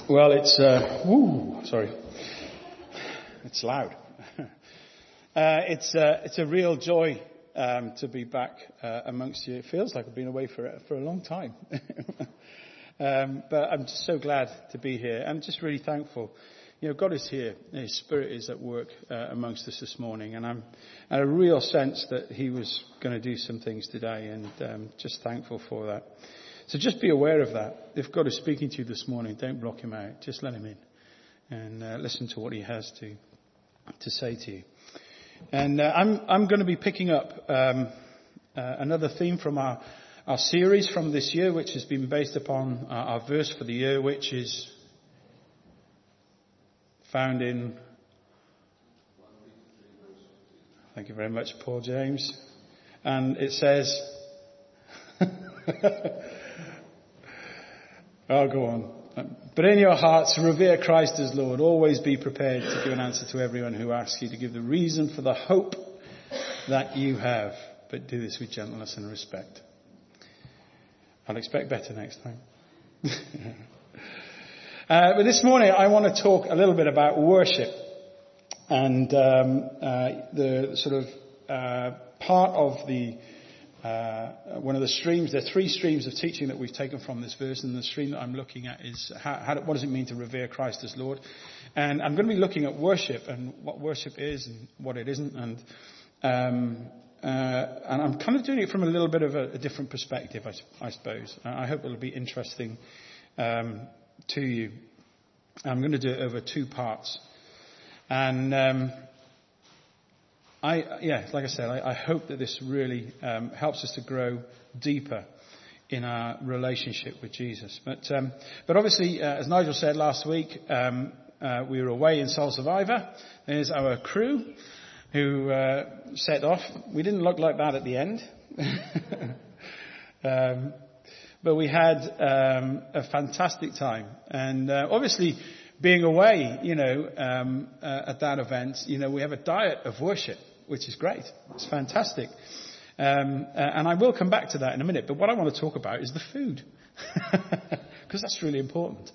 Well, it's sorry, it's loud. It's a real joy to be back amongst you. It feels like I've been away for a long time, but I'm just so glad to be here. I'm just really thankful. You know, God is here. His Spirit is at work amongst us this morning, and I'm at a real sense that He was going to do some things today, and just thankful for that. So just be aware of that. If God is speaking to you this morning, don't block Him out. Just let Him in and listen to what He has to say to you. And I'm going to be picking up another theme from our series from this year, which has been based upon our verse for the year, which is found in... Thank you very much, Paul James. And it says... I'll go on. But in your hearts, revere Christ as Lord. Always be prepared to give an answer to everyone who asks you, to give the reason for the hope that you have. But do this with gentleness and respect. I'll expect better next time. But this morning I want to talk a little bit about worship. And the sort of part of the... one of the streams, there are three streams of teaching that we've taken from this verse, and the stream that I'm looking at is what does it mean to revere Christ as Lord? And I'm going to be looking at worship and what worship is and what it isn't, and I'm kind of doing it from a little bit of a different perspective, I suppose. I hope it'll be interesting to you. I'm going to do it over two parts, and like I said, I hope that this really helps us to grow deeper in our relationship with Jesus. But obviously, as Nigel said last week, we were away in Soul Survivor. There's our crew who set off. We didn't look like that at the end. But we had a fantastic time. And obviously, being away, at that event, we have a diet of worship, which is great. It's fantastic. And I will come back to that in a minute. But what I want to talk about is the food. Because that's really important.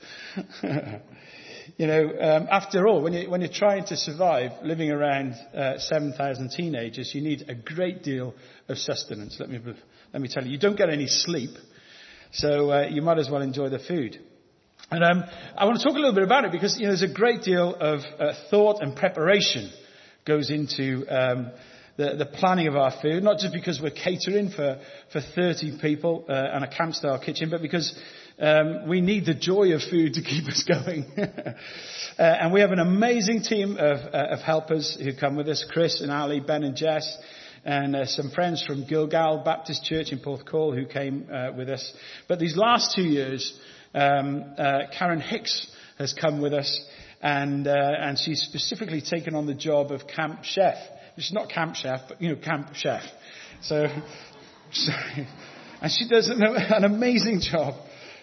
After all, when you're trying to survive living around 7,000 teenagers, you need a great deal of sustenance. Let me tell you, you don't get any sleep. So you might as well enjoy the food. And I want to talk a little bit about it because there's a great deal of thought and preparation goes into the planning of our food, not just because we're catering for 30 people and a camp-style kitchen, but because we need the joy of food to keep us going. And we have an amazing team of helpers who come with us, Chris and Ali, Ben and Jess, and some friends from Gilgal Baptist Church in Porthcawl who came with us. But these last 2 years... Karen Hicks has come with us, and she's specifically taken on the job of camp chef. She's not camp chef, but camp chef. So, sorry, and she does an amazing job.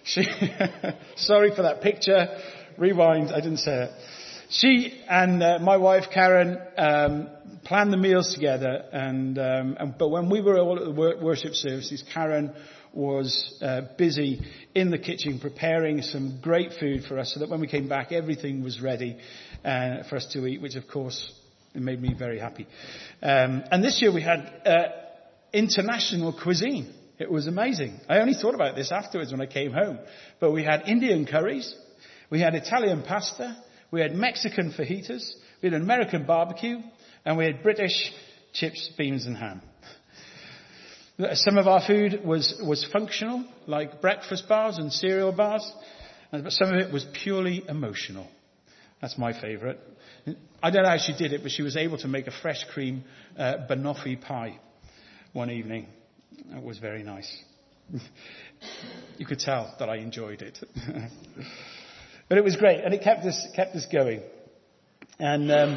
Sorry for that picture. Rewind. I didn't say it. She and my wife Karen planned the meals together, but when we were all at the worship services, Karen was busy in the kitchen preparing some great food for us so that when we came back everything was ready for us to eat, which of course it made me very happy. And this year we had international cuisine. It was amazing. I only thought about this afterwards when I came home. But we had Indian curries, we had Italian pasta, we had Mexican fajitas, we had American barbecue, and we had British chips, beans and ham. Some of our food was functional, like breakfast bars and cereal bars, but some of it was purely emotional. That's my favourite. I don't know how she did it, but she was able to make a fresh cream banoffee pie one evening. It was very nice. You could tell that I enjoyed it. But it was great, and it kept us going. And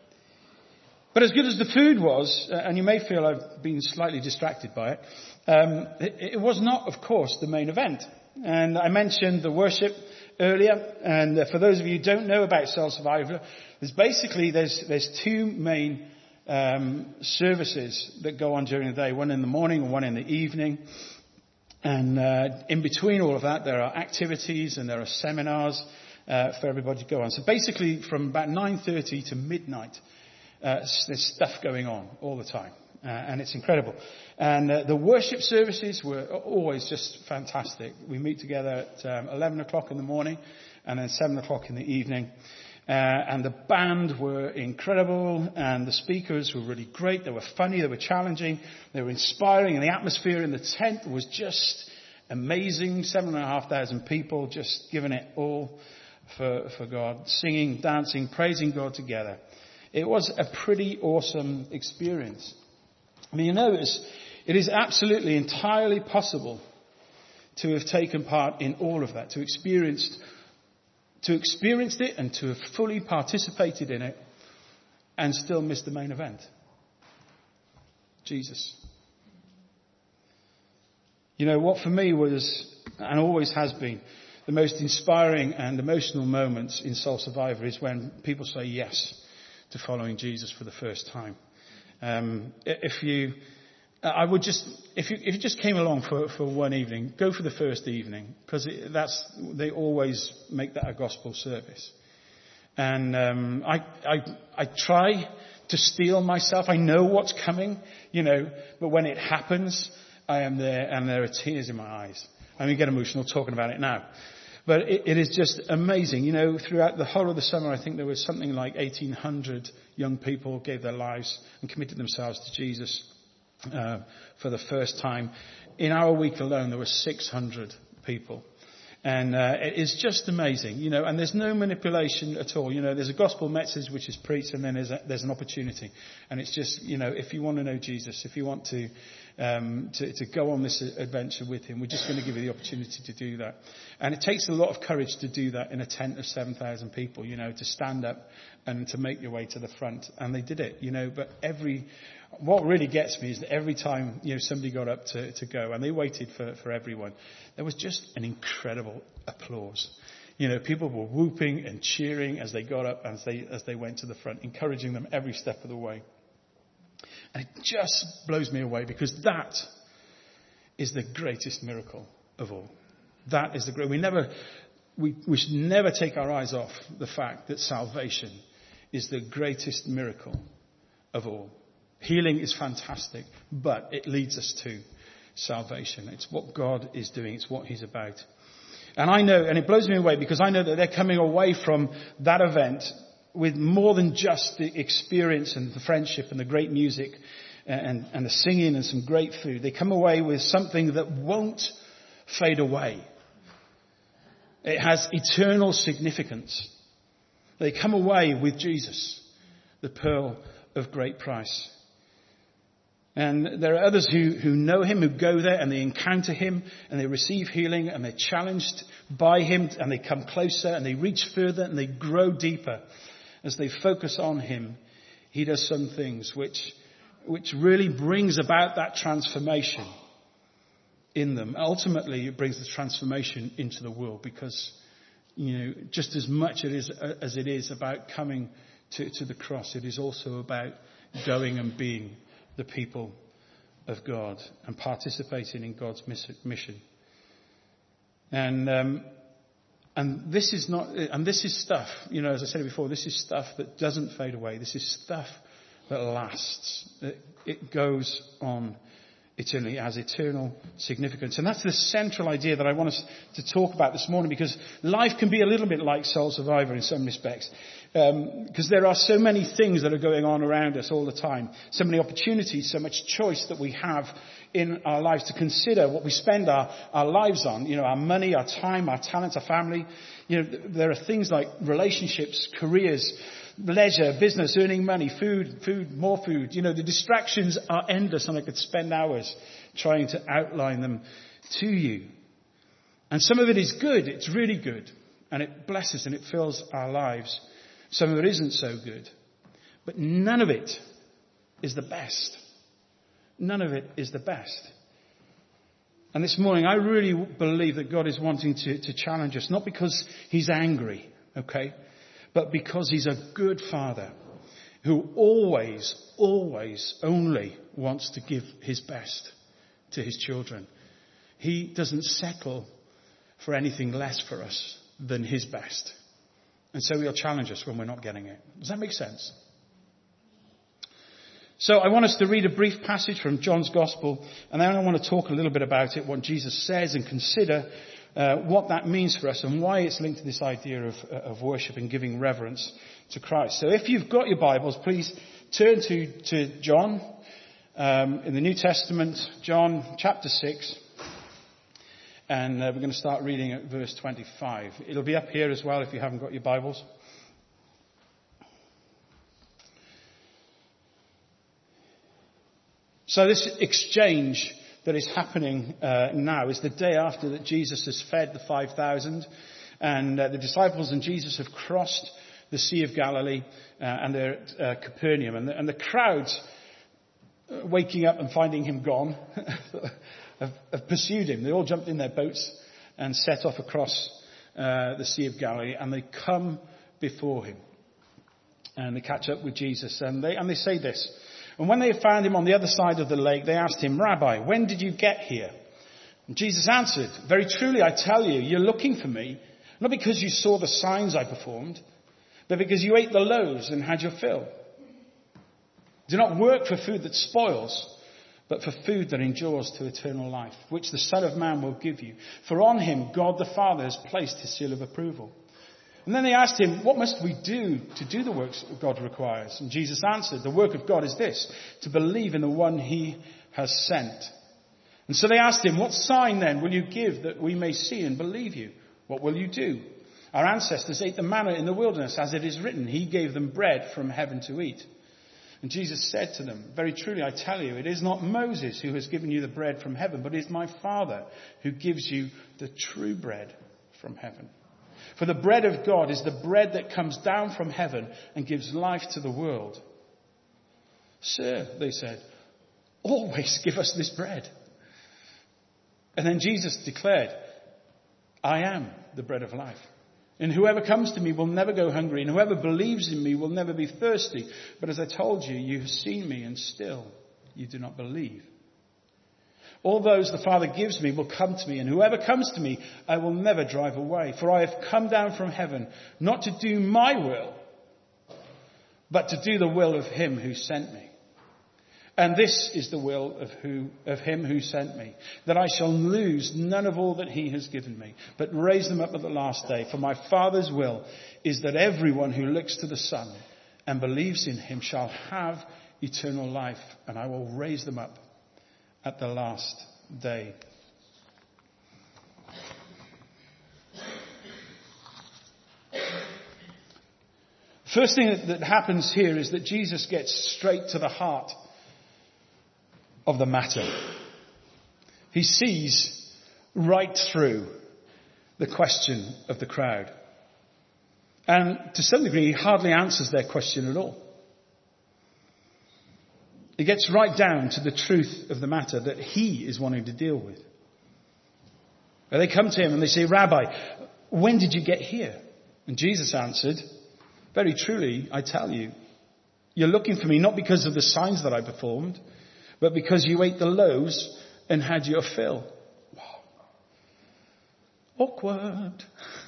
but as good as the food was, and you may feel I've been slightly distracted by it, it was not, of course, the main event. And I mentioned the worship earlier, and for those of you who don't know about Soul Survivor, there's two main services that go on during the day, one in the morning and one in the evening. And in between all of that, there are activities and there are seminars for everybody to go on. So basically from about 9:30 to midnight, there's stuff going on all the time. And it's incredible. And the worship services were always just fantastic. We meet together at 11 o'clock in the morning and then 7 o'clock in the evening. And the band were incredible, and the speakers were really great. They were funny, they were challenging, they were inspiring, and the atmosphere in the tent was just amazing. 7,500 people just giving it all for God, singing, dancing, praising God together. It was a pretty awesome experience. I mean, you notice, it is absolutely entirely possible to have taken part in all of that, to experienced it and to have fully participated in it and still missed the main event. Jesus. You know, what for me was, and always has been, the most inspiring and emotional moments in Soul Survivor is when people say yes to following Jesus for the first time. If you just came along for one evening, go for the first evening, because they always make that a gospel service. And I try to steel myself. I know what's coming, but when it happens, I am there and there are tears in my eyes. I mean, get emotional talking about it now. But it is just amazing. Throughout the whole of the summer, I think there was something like 1,800 young people gave their lives and committed themselves to Jesus for the first time. In our week alone, there were 600 people. And it is just amazing, and there's no manipulation at all. There's a gospel message which is preached, and then there's an opportunity. And it's just, if you want to know Jesus, if you want to go on this adventure with him, we're just going to give you the opportunity to do that. And it takes a lot of courage to do that in a tent of 7,000 people, to stand up and to make your way to the front. And they did it, but what really gets me is that every time, somebody got up to go, and they waited for everyone, there was just an incredible applause. People were whooping and cheering as they got up, as they went to the front, encouraging them every step of the way. And it just blows me away, because that is the greatest miracle of all. That is we should never take our eyes off the fact that salvation is the greatest miracle of all. Healing is fantastic, but it leads us to salvation. It's what God is doing. It's what he's about. And I know, and it blows me away, because I know that they're coming away from that event with more than just the experience and the friendship and the great music and the singing and some great food. They come away with something that won't fade away. It has eternal significance. They come away with Jesus, the pearl of great price. And there are others who know him, who go there and they encounter him and they receive healing and they're challenged by him and they come closer and they reach further and they grow deeper. As they focus on him, he does some things which really brings about that transformation in them. Ultimately, it brings the transformation into the world, because, just as much as it is about coming to the cross, it is also about going and being the people of God and participating in God's mission. And this is stuff, as I said before, this is stuff that doesn't fade away. This is stuff that lasts. It goes on eternally. It has eternal significance. And that's the central idea that I want us to talk about this morning, because life can be a little bit like Soul Survivor in some respects. Because there are so many things that are going on around us all the time. So many opportunities, so much choice that we have in our lives to consider what we spend our lives on. Our money, our time, our talents, our family. There are things like relationships, careers, leisure, business, earning money, food, more food. The distractions are endless, and I could spend hours trying to outline them to you. And some of it is good. It's really good. And it blesses and it fills our lives. Some of it isn't so good. But none of it is the best. None of it is the best. And this morning, I really believe that God is wanting to challenge us, not because he's angry, okay, but because he's a good father who always only wants to give his best to his children. He doesn't settle for anything less for us than his best. And so he'll challenge us when we're not getting it. Does that make sense? So I want us to read a brief passage from John's Gospel, and then I want to talk a little bit about it, what Jesus says, and consider what that means for us and why it's linked to this idea of worship and giving reverence to Christ. So if you've got your Bibles, please turn to John in the New Testament, John chapter 6. And we're going to start reading at verse 25. It'll be up here as well if you haven't got your Bibles. So this exchange that is happening now is the day after that Jesus has fed the 5,000. And the disciples and Jesus have crossed the Sea of Galilee and they're at Capernaum. And the crowds waking up and finding him gone have pursued him. They all jumped in their boats and set off across the Sea of Galilee, and they come before him. And they catch up with Jesus, and they say this. And when they found him on the other side of the lake, they asked him, "Rabbi, when did you get here?" And Jesus answered, "Very truly I tell you, you're looking for me, not because you saw the signs I performed, but because you ate the loaves and had your fill. Do not work for food that spoils, but for food that endures to eternal life, which the Son of Man will give you. For on him God the Father has placed his seal of approval." And then they asked him, "What must we do to do the works God requires?" And Jesus answered, "The work of God is this, to believe in the one he has sent." And so they asked him, "What sign then will you give that we may see and believe you? What will you do? Our ancestors ate the manna in the wilderness, as it is written, he gave them bread from heaven to eat." And Jesus said to them, "Very truly I tell you, it is not Moses who has given you the bread from heaven, but it is my Father who gives you the true bread from heaven. For the bread of God is the bread that comes down from heaven and gives life to the world." "Sir," they said, "always give us this bread." And then Jesus declared, "I am the bread of life. And whoever comes to me will never go hungry, and whoever believes in me will never be thirsty. But as I told you, you have seen me, and still you do not believe. All those the Father gives me will come to me, and whoever comes to me I will never drive away. For I have come down from heaven, not to do my will, but to do the will of him who sent me. And this is the will of him who sent me, that I shall lose none of all that he has given me, but raise them up at the last day. For my Father's will is that everyone who looks to the Son and believes in him shall have eternal life, and I will raise them up at the last day." First thing that happens here is that Jesus gets straight to the heart of the matter. He sees right through the question of the crowd. And to some degree, he hardly answers their question at all. He gets right down to the truth of the matter that he is wanting to deal with. They come to him and they say, "Rabbi, when did you get here?" And Jesus answered, "Very truly, I tell you, you're looking for me not because of the signs that I performed, but because you ate the loaves and had your fill." Wow. Awkward.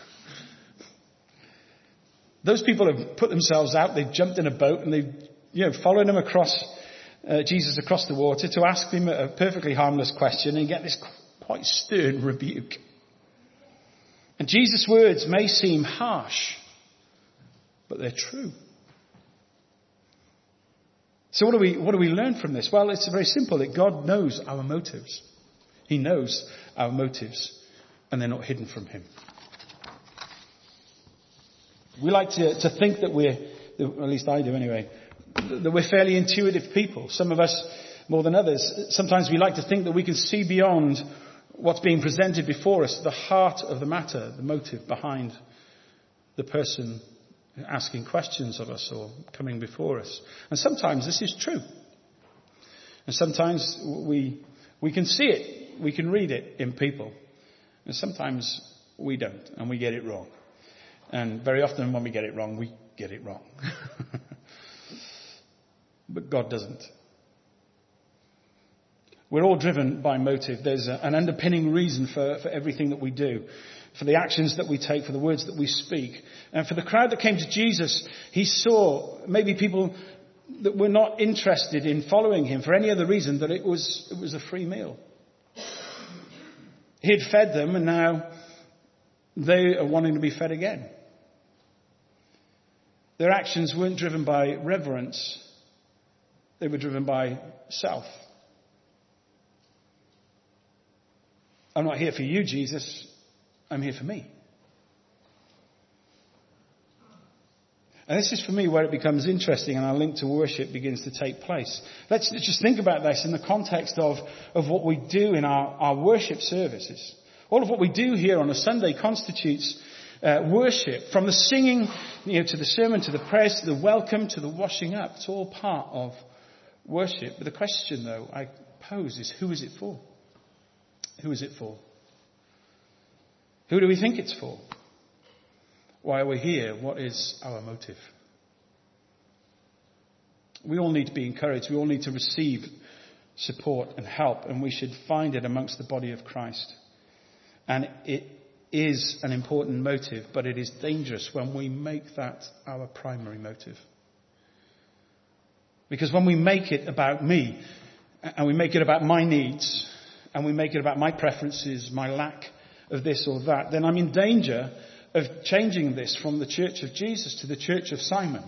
Those people have put themselves out, they've jumped in a boat and they've followed him across, Jesus across the water to ask him a perfectly harmless question and get this quite stern rebuke. And Jesus' words may seem harsh, but they're true. So what do we learn from this? Well, it's very simple, that God knows our motives. He knows our motives, and they're not hidden from him. We like to think that at least I do anyway, that we're fairly intuitive people. Some of us more than others. Sometimes we like to think that we can see beyond what's being presented before us, the heart of the matter, the motive behind the person asking questions of us or coming before us. And sometimes this is true. And sometimes we can see it, we can read it in people. And sometimes we don't, and we get it wrong. And very often when we get it wrong, we get it wrong. But God doesn't. We're all driven by motive. There's an underpinning reason for everything that we do. for the actions that we take, for the words that we speak. And for the crowd that came to Jesus, he saw maybe people that were not interested in following him for any other reason that it was a free meal. He had fed them, and now they are wanting to be fed again. Their actions weren't driven by reverence. They were driven by self. I'm not here for you, Jesus. I'm here for me. And this is for me where it becomes interesting and our link to worship begins to take place. Let's just think about this in the context of what we do in our worship services. All of what we do here on a Sunday constitutes worship. From the singing, to the sermon, to the prayers, to the welcome, to the washing up. It's all part of worship. But the question, though, I pose is, who is it for? Who is it for? Who do we think it's for? Why are we here? What is our motive? We all need to be encouraged. We all need to receive support and help, and we should find it amongst the body of Christ. And it is an important motive, but it is dangerous when we make that our primary motive. Because when we make it about me, and we make it about my needs, and we make it about my preferences, my lack of this or that, then I'm in danger of changing this from the church of Jesus to the church of Simon.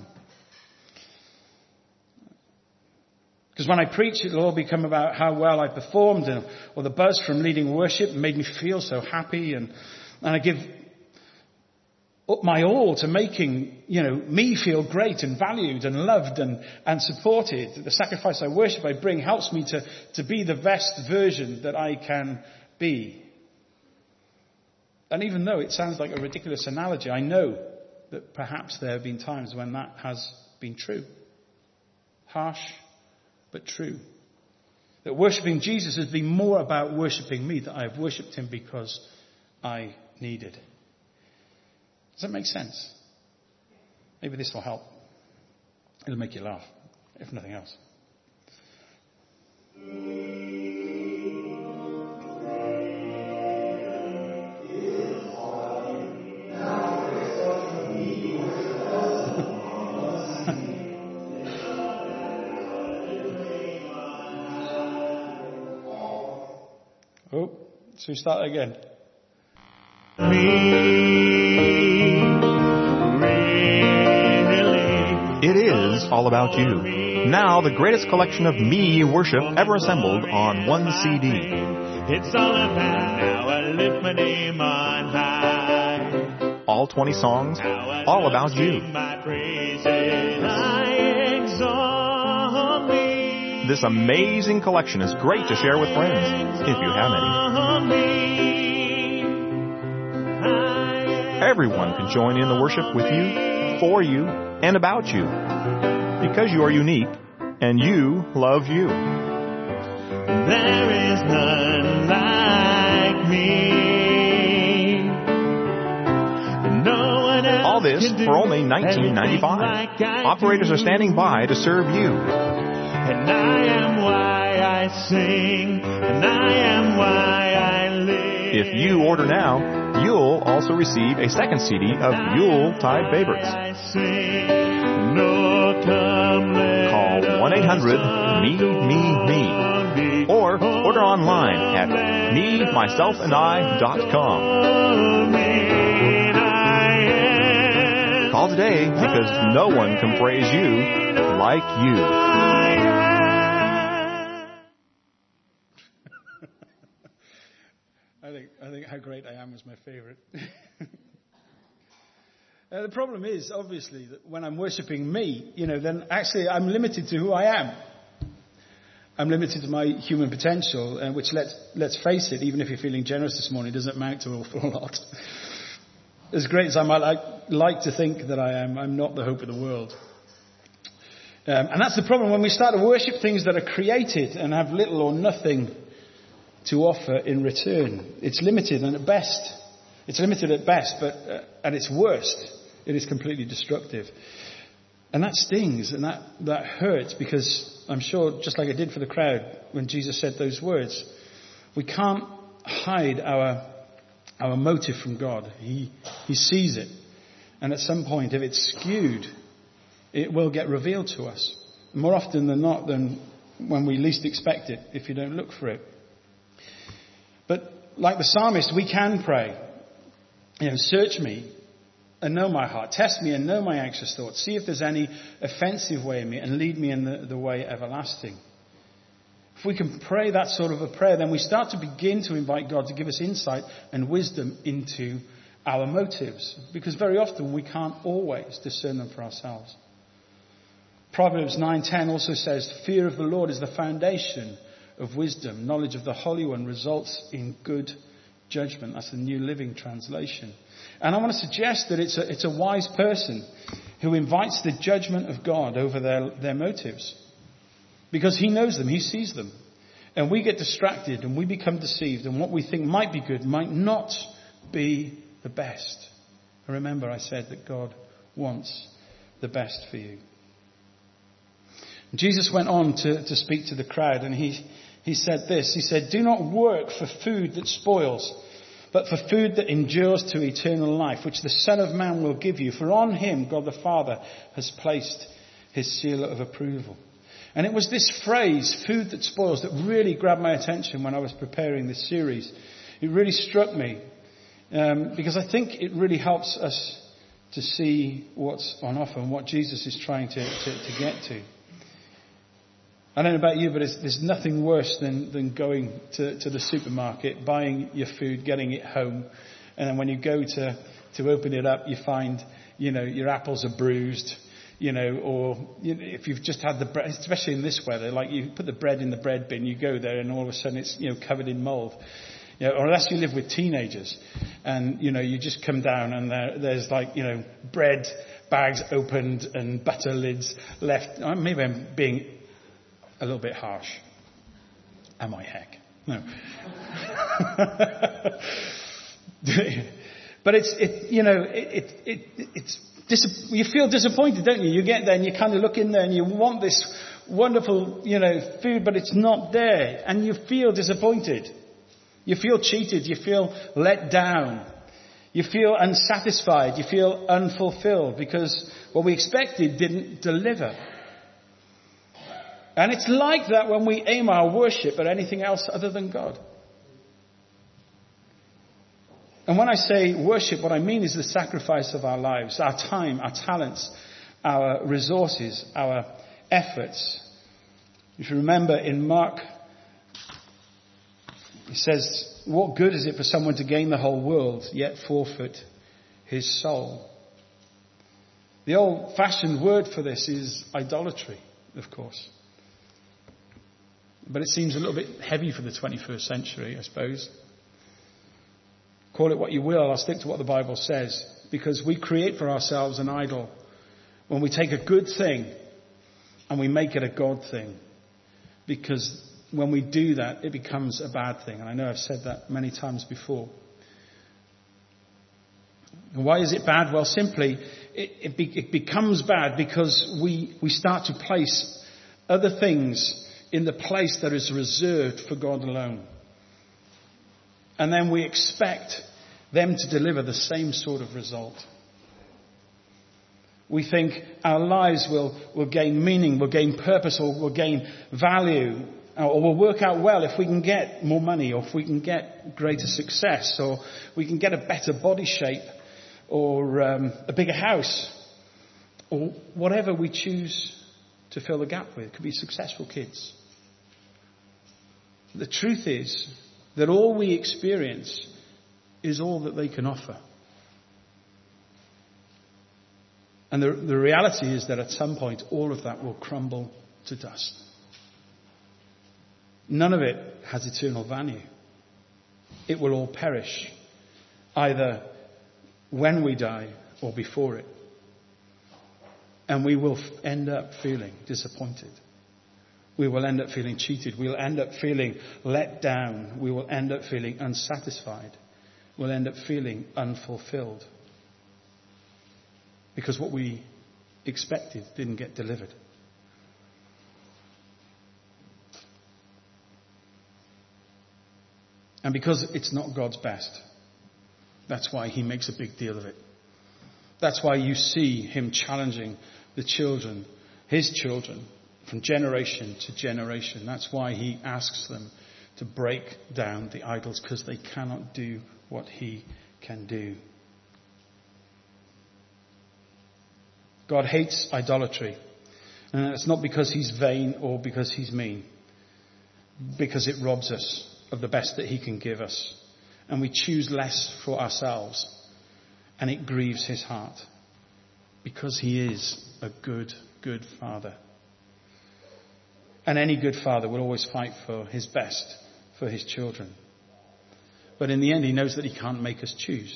Because when I preach, it'll all become about how well I performed, or the buzz from leading worship made me feel so happy, and I give up my all to making, me feel great and valued and loved and supported. The sacrifice I worship I bring helps me to be the best version that I can be. And even though it sounds like a ridiculous analogy, I know that perhaps there have been times when that has been true. Harsh, but true. That worshipping Jesus has been more about worshipping me, that I have worshipped him because I needed. Does that make sense? Maybe this will help. It'll make you laugh, if nothing else. Oh, so we start again. It is all about you. Now, the greatest collection of me worship ever assembled on one CD. It's all about how I lift my name on high. All 20 songs, all about you. My praises, I exalt thee. This amazing collection is great to share with friends, if you have any. Everyone can join in the worship with you, for you, and about you. Because you are unique, and you love you. There is none like me. No one else. All this for only $19.95. Operators are standing by to serve you. And I am why I sing, and I am why I live. If you order now, you'll also receive a second CD of Yuletide favorites. Call 1-800-ME-ME-ME or order online at MeMyselfAndI.com. Call today because no one can praise you like you. I think How Great I Am was my favorite. The problem is, obviously, that when I'm worshipping me, then actually I'm limited to who I am. I'm limited to my human potential, which, let's face it, even if you're feeling generous this morning, doesn't amount to an awful lot. As great as I might like to think that I am, I'm not the hope of the world. And that's the problem when we start to worship things that are created and have little or nothing to offer in return. It's limited at best, but at its worst, it is completely destructive. And that stings and that hurts, because I'm sure, just like it did for the crowd when Jesus said those words, we can't hide our our motive from God. He sees it. And at some point, if it's skewed, it will get revealed to us. More often than not, than when we least expect it, if you don't look for it. But like the psalmist, we can pray. Search me and know my heart. Test me and know my anxious thoughts. See if there's any offensive way in me and lead me in the way everlasting. If we can pray that sort of a prayer, then we start to begin to invite God to give us insight and wisdom into our motives. Because very often we can't always discern them for ourselves. Proverbs 9:10 also says, fear of the Lord is the foundation of wisdom. Knowledge of the Holy One results in good judgment. That's the New Living Translation. And I want to suggest that it's a wise person who invites the judgment of God over their motives. Because he knows them, he sees them. And we get distracted and we become deceived. And what we think might be good might not be the best. And remember, I said that God wants the best for you. Jesus went on to speak to the crowd, and he said this. He said, do not work for food that spoils, but for food that endures to eternal life, which the Son of Man will give you. For on him, God the Father has placed his seal of approval. And it was this phrase, food that spoils, that really grabbed my attention when I was preparing this series. It really struck me, because I think it really helps us to see what's on offer and what Jesus is trying to get to. I don't know about you, but there's nothing worse than going to the supermarket, buying your food, getting it home, and then when you go to open it up, you find, your apples are bruised, or if you've just had the bread, especially in this weather, like you put the bread in the bread bin, you go there, and all of a sudden it's covered in mold. Or unless you live with teenagers, and you just come down and there's bread bags opened and butter lids left. Maybe I'm being a little bit harsh. Am I? Heck? No. But you feel disappointed, don't you? You get there and you kind of look in there and you want this wonderful, food, but it's not there, and you feel disappointed. You feel cheated. You feel let down. You feel unsatisfied. You feel unfulfilled because what we expected didn't deliver. And it's like that when we aim our worship at anything else other than God. And when I say worship, what I mean is the sacrifice of our lives, our time, our talents, our resources, our efforts. If you remember in Mark, it says, what good is it for someone to gain the whole world, yet forfeit his soul? The old-fashioned word for this is idolatry, of course. But it seems a little bit heavy for the 21st century, I suppose. Call it what you will, I'll stick to what the Bible says. Because we create for ourselves an idol when we take a good thing and we make it a God thing. Because when we do that, it becomes a bad thing. And I know I've said that many times before. And why is it bad? Well, simply, it becomes bad because we start to place other things in the place that is reserved for God alone. And then we expect them to deliver the same sort of result. We think our lives will gain meaning, will gain purpose, or will gain value, or will work out well if we can get more money, or if we can get greater success, or we can get a better body shape, or a bigger house, or whatever we choose to fill the gap with. It could be successful kids. The truth is that all we experience is all that they can offer. And the reality is that at some point all of that will crumble to dust. None of it has eternal value. It will all perish, either when we die or before it. And we will end up feeling disappointed. We will end up feeling cheated. We'll end up feeling let down. We will end up feeling unsatisfied. We'll end up feeling unfulfilled. Because what we expected didn't get delivered. And because it's not God's best. That's why he makes a big deal of it. That's why you see him challenging the children, his children, from generation to generation. That's why he asks them to break down the idols, because they cannot do what he can do. God hates idolatry. And it's not because he's vain or because he's mean. Because it robs us of the best that he can give us. And we choose less for ourselves. And it grieves his heart. Because he is a good, good father. And any good father will always fight for his best for his children. But in the end, he knows that he can't make us choose.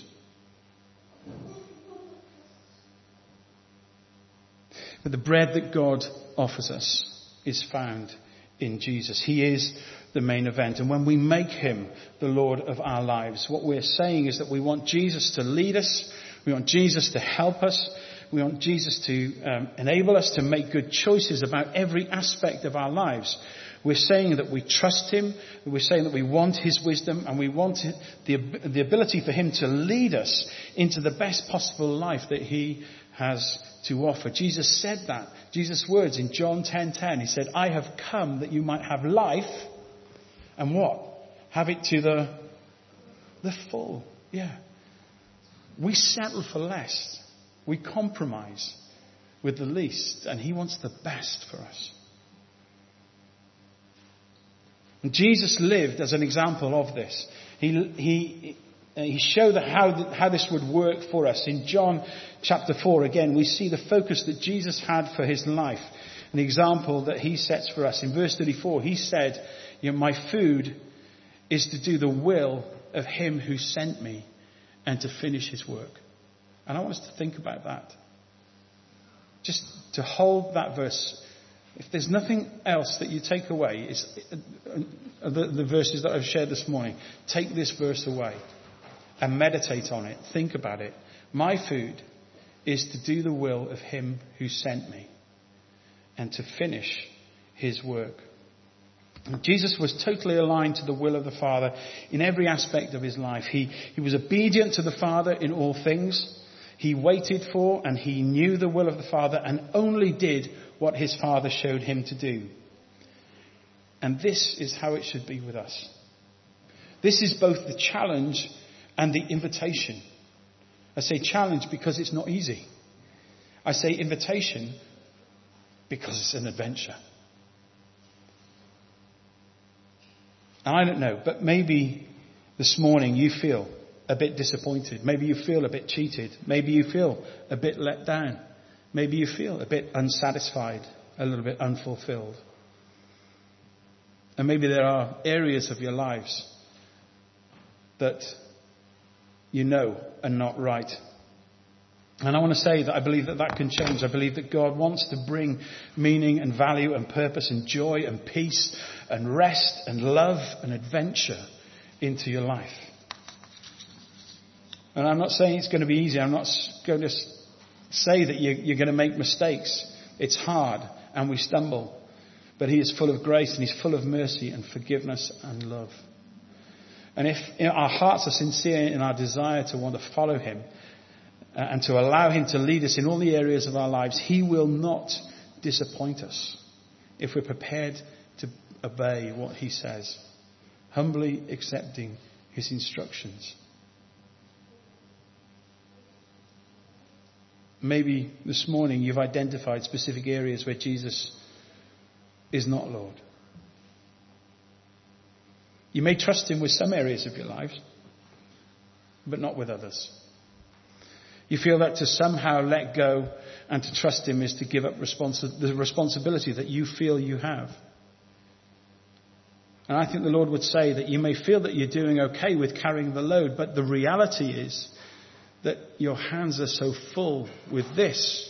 But the bread that God offers us is found in Jesus. He is the main event. And when we make him the Lord of our lives, what we're saying is that we want Jesus to lead us. We want Jesus to help us. We want Jesus to enable us to make good choices about every aspect of our lives. We're saying that we trust him. We're saying that we want his wisdom, and we want the ability for him to lead us into the best possible life that he has to offer. Jesus said that. Jesus' words in John 10:10. He said, I have come that you might have life, and what? Have it to the full. Yeah. We settle for less. We compromise with the least, and he wants the best for us. And Jesus lived as an example of this. He showed how this would work for us. In John chapter 4, again, we see the focus that Jesus had for his life. An example that he sets for us. In verse 34, he said, my food is to do the will of him who sent me and to finish his work. And I want us to think about that. Just to hold that verse. If there's nothing else that you take away, it's the verses that I've shared this morning. Take this verse away and meditate on it. Think about it. My food is to do the will of him who sent me and to finish his work. Jesus was totally aligned to the will of the Father in every aspect of his life. He was obedient to the Father in all things. He waited for and he knew the will of the Father and only did what his Father showed him to do. And this is how it should be with us. This is both the challenge and the invitation. I say challenge because it's not easy. I say invitation because it's an adventure. And I don't know, but maybe this morning you feel a bit disappointed. Maybe you feel a bit cheated. Maybe you feel a bit let down. Maybe you feel a bit unsatisfied, a little bit unfulfilled. And maybe there are areas of your lives that you know are not right. And I want to say that I believe that can change. I believe that God wants to bring meaning and value and purpose and joy and peace and rest and love and adventure into your life. And I'm not saying it's going to be easy. I'm not going to say that you're going to make mistakes. It's hard and we stumble. But he is full of grace and he's full of mercy and forgiveness and love. And if our hearts are sincere in our desire to want to follow him and to allow him to lead us in all the areas of our lives, he will not disappoint us if we're prepared to obey what he says, humbly accepting his instructions. Maybe this morning you've identified specific areas where Jesus is not Lord. You may trust him with some areas of your lives, but not with others. You feel that to somehow let go and to trust him is to give up the responsibility that you feel you have. And I think the Lord would say that you may feel that you're doing okay with carrying the load, but the reality is that your hands are so full with this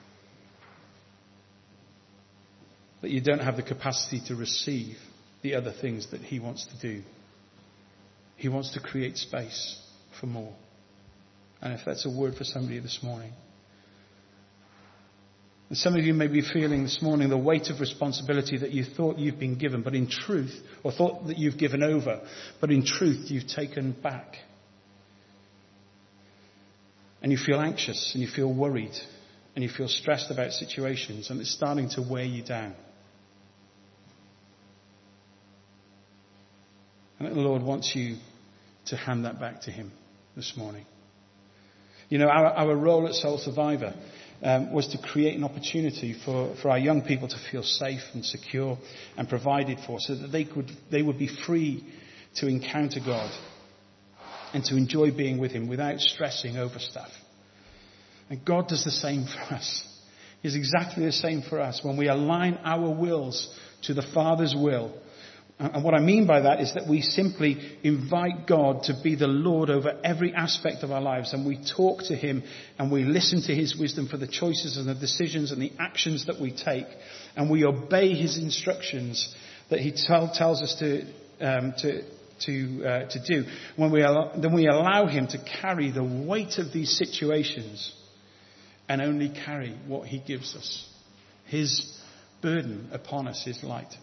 that you don't have the capacity to receive the other things that he wants to do. He wants to create space for more. And if that's a word for somebody this morning. And some of you may be feeling this morning the weight of responsibility that you thought you've been given, but in truth, or thought that you've given over, but in truth you've taken back. and you feel anxious and you feel worried and you feel stressed about situations and it's starting to weigh you down. And the Lord wants you to hand that back to him this morning. You know, our role at Soul Survivor was to create an opportunity for our young people to feel safe and secure and provided for, so that they would be free to encounter God and to enjoy being with him without stressing over stuff. And God does the same for us. He's exactly the same for us when we align our wills to the Father's will. And what I mean by that is that we simply invite God to be the Lord over every aspect of our lives, and we talk to him and we listen to his wisdom for the choices and the decisions and the actions that we take, and we obey his instructions that he tells us to do. Then we allow him to carry the weight of these situations and only carry what he gives us. His burden upon us is light.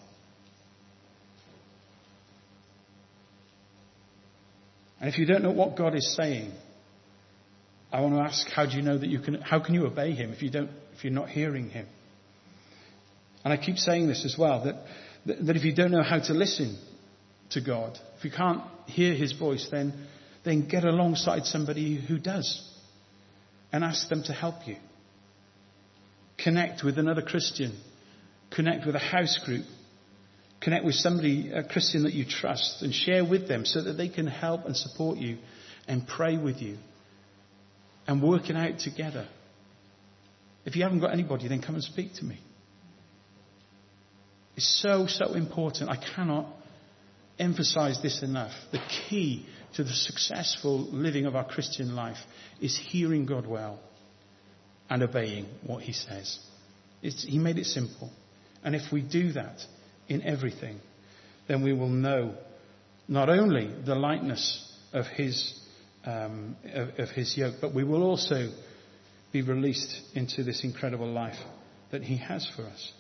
And if you don't know what God is saying, I want to ask, how do you know that how can you obey him if you're not hearing him? And I keep saying this as well, that if you don't know how to listen to God, if you can't hear his voice, then get alongside somebody who does and ask them to help you. Connect with another Christian. Connect with a house group. Connect with somebody, a Christian that you trust, and share with them so that they can help and support you and pray with you and work it out together. If you haven't got anybody, then come and speak to me. It's so, so important. I cannot emphasize this enough. The key to the successful living of our Christian life is hearing God well and obeying what he says. He made it simple. And if we do that in everything, then we will know not only the lightness of his yoke, but we will also be released into this incredible life that he has for us.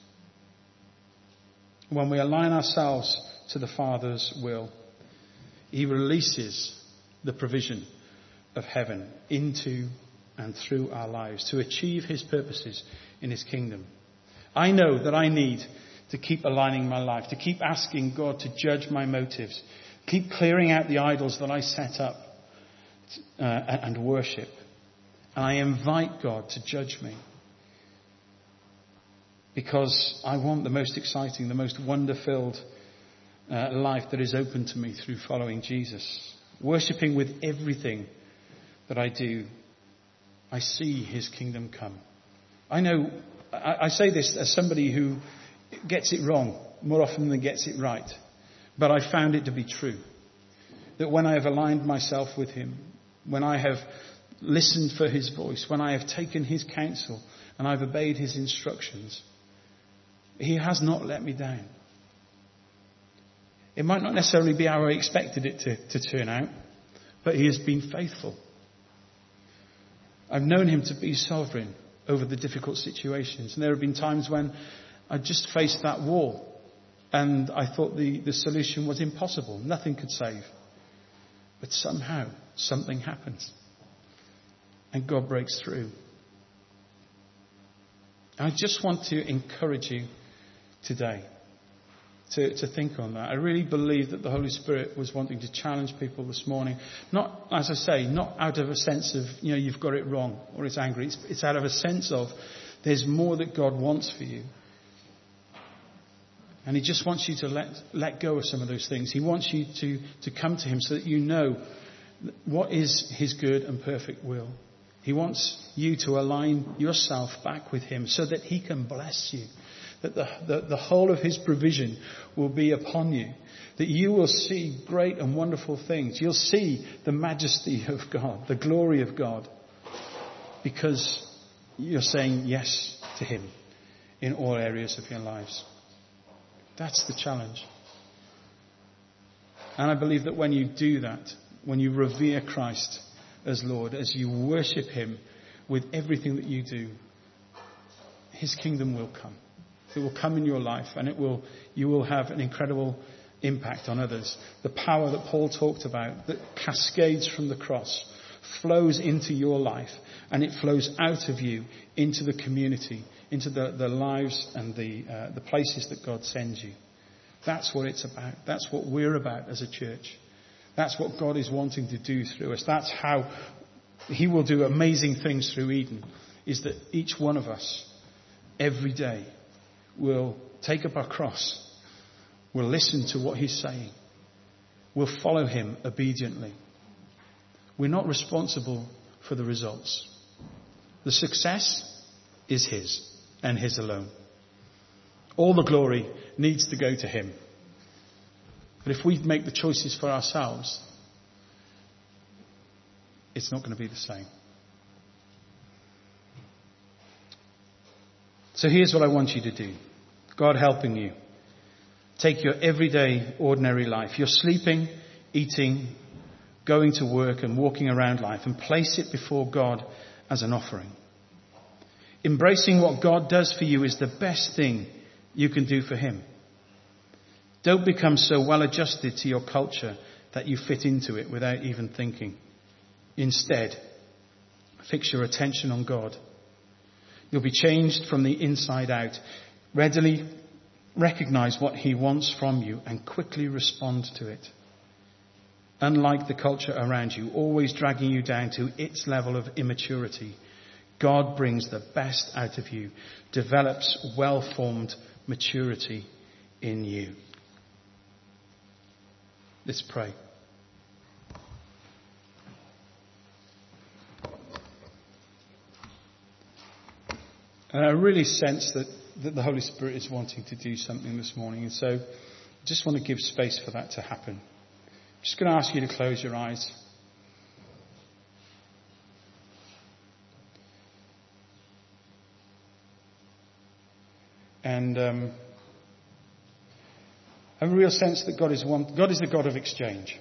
When we align ourselves to the Father's will, he releases the provision of heaven into and through our lives to achieve his purposes in his kingdom. I know that I need to keep aligning my life, to keep asking God to judge my motives, keep clearing out the idols that I set up and worship. And I invite God to judge me, because I want the most exciting, the most wonder-filled life that is open to me through following Jesus. Worshipping with everything that I do, I see his kingdom come. I know, I say this as somebody who gets it wrong more often than gets it right. But I found it to be true. That when I have aligned myself with him, when I have listened for his voice, when I have taken his counsel and I've obeyed his instructions, he has not let me down. It might not necessarily be how I expected it to turn out, but he has been faithful. I've known him to be sovereign over the difficult situations. And there have been times when I just faced that wall and I thought the solution was impossible. Nothing could save. But somehow something happens and God breaks through. I just want to encourage you today to think on that. I really believe that the Holy Spirit was wanting to challenge people this morning. Not, as I say, not out of a sense of, you've got it wrong or it's angry. It's out of a sense of there's more that God wants for you. And he just wants you to let go of some of those things. He wants you to come to him so that you know what is his good and perfect will. He wants you to align yourself back with him so that he can bless you. That the whole of his provision will be upon you. That you will see great and wonderful things. You'll see the majesty of God, the glory of God. Because you're saying yes to him in all areas of your lives. That's the challenge. And I believe that when you do that, when you revere Christ as Lord, as you worship him with everything that you do, his kingdom will come. It will come in your life, and you will have an incredible impact on others. The power that Paul talked about that cascades from the cross flows into your life, and it flows out of you into the community, into the lives and the places that God sends you. That's what it's about. That's what we're about as a church. That's what God is wanting to do through us. That's how he will do amazing things through Eden, is that each one of us, every day, will take up our cross, will listen to what he's saying, will follow him obediently. We're not responsible for the results. The success is his and his alone. All the glory needs to go to him. But if we make the choices for ourselves, it's not going to be the same. So here's what I want you to do. God helping you. Take your everyday, ordinary life. You're sleeping, eating, going to work and walking around life, and place it before God as an offering. Embracing what God does for you is the best thing you can do for him. Don't become so well adjusted to your culture that you fit into it without even thinking. Instead, fix your attention on God. You'll be changed from the inside out. Readily recognize what he wants from you and quickly respond to it. Unlike the culture around you, always dragging you down to its level of immaturity, God brings the best out of you, develops well-formed maturity in you. Let's pray. And I really sense that the Holy Spirit is wanting to do something this morning. And so I just want to give space for that to happen. I'm just going to ask you to close your eyes. And I have a real sense that God is the God of exchange.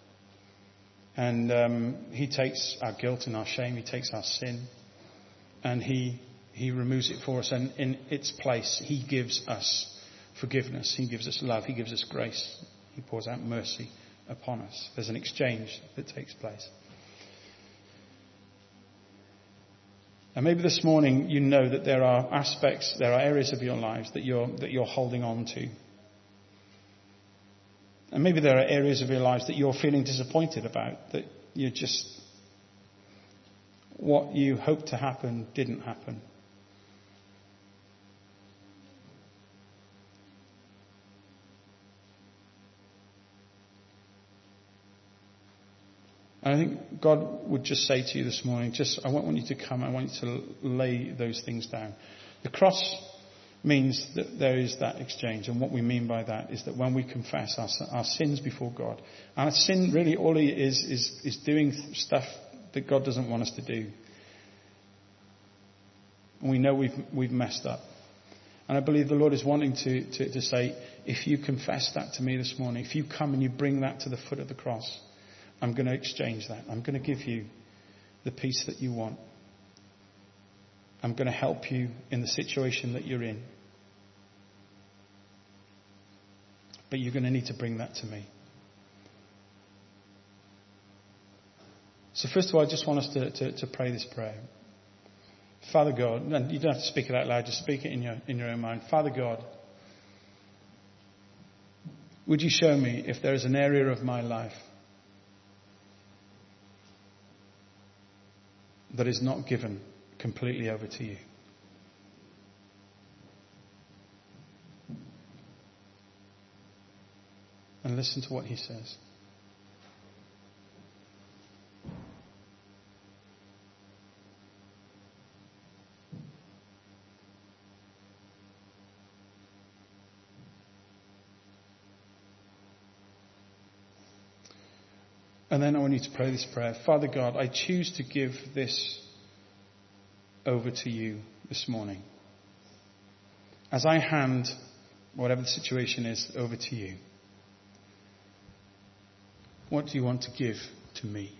And he takes our guilt and our shame. He takes our sin. And he removes it for us. And in its place, he gives us forgiveness. He gives us love. He gives us grace. He pours out mercy upon us. There's an exchange that takes place. And maybe this morning you know that there are aspects, there are areas of your lives that you're holding on to. And maybe there are areas of your lives that you're feeling disappointed about, that you're just, what you hoped to happen didn't happen. And I think God would just say to you this morning, I want you to come, I want you to lay those things down. The cross means that there is that exchange. And what we mean by that is that when we confess our sins before God, and our sin really all it is doing stuff that God doesn't want us to do. And we know we've messed up. And I believe the Lord is wanting to say, if you confess that to me this morning, if you come and you bring that to the foot of the cross, I'm going to exchange that. I'm going to give you the peace that you want. I'm going to help you in the situation that you're in. But you're going to need to bring that to me. So first of all, I just want us to pray this prayer. Father God, and you don't have to speak it out loud, just speak it in your own mind. Father God, would you show me if there is an area of my life that is not given completely over to you? And listen to what he says. And then I want you to pray this prayer. Father God, I choose to give this over to you this morning. As I hand whatever the situation is over to you, what do you want to give to me?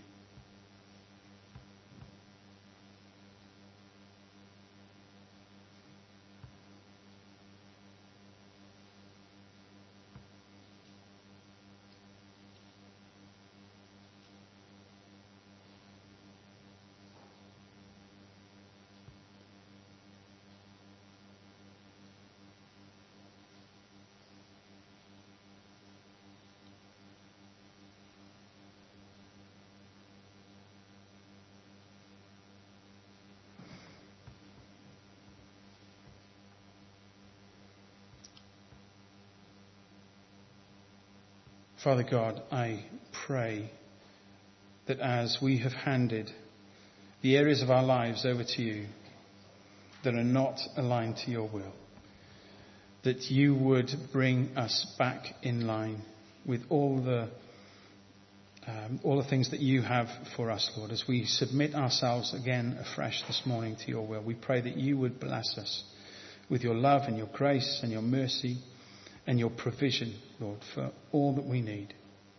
Father God, I pray that as we have handed the areas of our lives over to you that are not aligned to your will, that you would bring us back in line with all the things that you have for us, Lord. As we submit ourselves again afresh this morning to your will, we pray that you would bless us with your love and your grace and your mercy and your provision, Lord, for all that we need.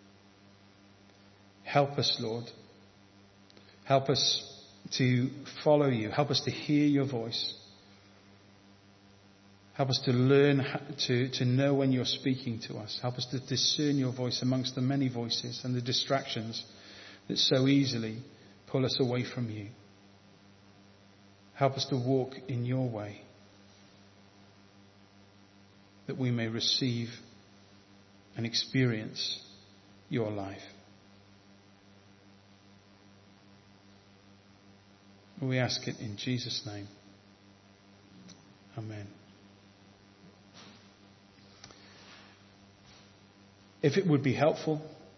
Help us, Lord. Help us to follow you. Help us to hear your voice. Help us to learn to know when you're speaking to us. Help us to discern your voice amongst the many voices and the distractions that so easily pull us away from you. Help us to walk in your way, that we may receive and experience your life. We ask it in Jesus' name. Amen. If it would be helpful,